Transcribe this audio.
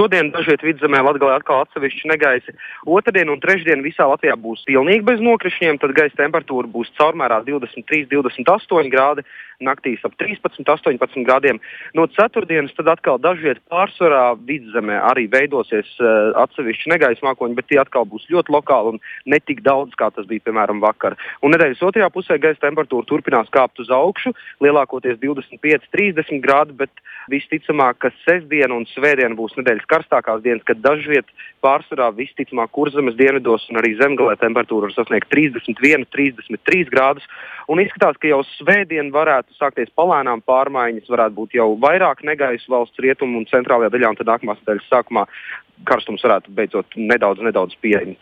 šodien dažviet Vidzemē, Latgalē atkal atsevišķi negaisi. Otrdien un trešdien visā Latvijā būs pilnīgi bez nokrišņiem, tad gaisa temperatūra būs caurmērā 23–28 grādi, naktīs ap 13–18 grādiem. No ceturtdienas tad atkal dažviet pārsvarā Vidzemē arī veidosies atsevišķi negaisa mākoņi, bet tie atkal būs ļoti lokāli un ne tik daudz, kā tas bija, piemēram, vakar. Un nedēļas otrajā pusē gaisa temperatūra turpinās kāpt uz augšu, lielākoties 25–30 grādi, bet visticamāk, ka sestdiena un svētdiena būs nedēļas karstākās dienas, kad dažviet pārsvarā visticamāk Kurzemes dienvidos un arī Zemgalē temperatūra var sasniegt 31–33 grādus. Un izskatās, ka jau svētdien varētu sākties palēnām pārmaiņas, varētu būt jau vairāk negaisu valsts rietumu un centrālajā daļā, un tad nākamās nedēļas sākumā karstums varētu beidzot nedaudz pieeja.